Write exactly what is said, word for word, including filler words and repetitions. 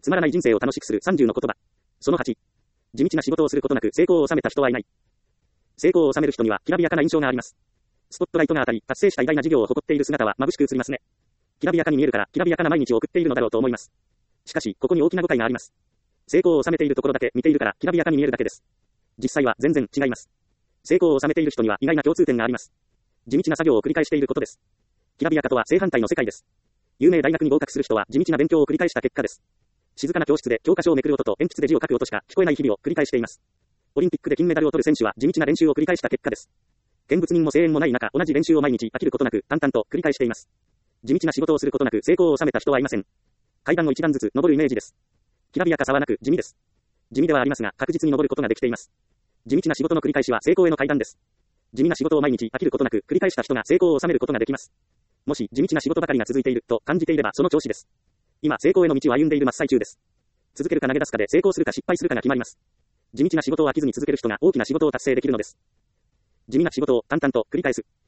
つまらない人生を楽しくするさんじゅうの言葉。そのはち。地道な仕事をすることなく成功を収めた人はいない。成功を収める人にはきらびやかな印象があります。スポットライトが当たり、達成した偉大な事業を誇っている姿は眩しく映りますね。きらびやかに見えるから、きらびやかな毎日を送っているのだろうと思います。しかし、ここに大きな誤解があります。成功を収めているところだけ見ているから、きらびやかに見えるだけです。実際は全然違います。成功を収めている人には意外な共通点があります。地道な作業を繰り返していることです。きらびやかとは正反対の世界です。有名大学に合格する人は地道な勉強を繰り返した結果です。静かな教室で教科書をめくる音と鉛筆で字を書く音しか聞こえない日々を繰り返しています。オリンピックで金メダルを取る選手は地道な練習を繰り返した結果です。見物人も声援もない中、同じ練習を毎日飽きることなく淡々と繰り返しています。地道な仕事をすることなく成功を収めた人はいません。階段を一段ずつ登るイメージです。きらびやかさはなく地味です。地味ではありますが確実に登ることができています。地道な仕事の繰り返しは成功への階段です。地味な仕事を毎日飽きることなく繰り返した人が成功を収めることができます。もし地道な仕事ばかりが続いていると感じていればその調子です。今成功への道を歩んでいる真っ最中です。続けるか投げ出すかで成功するか失敗するかが決まります。地道な仕事を飽きずに続ける人が大きな仕事を達成できるのです。地味な仕事を淡々と繰り返す。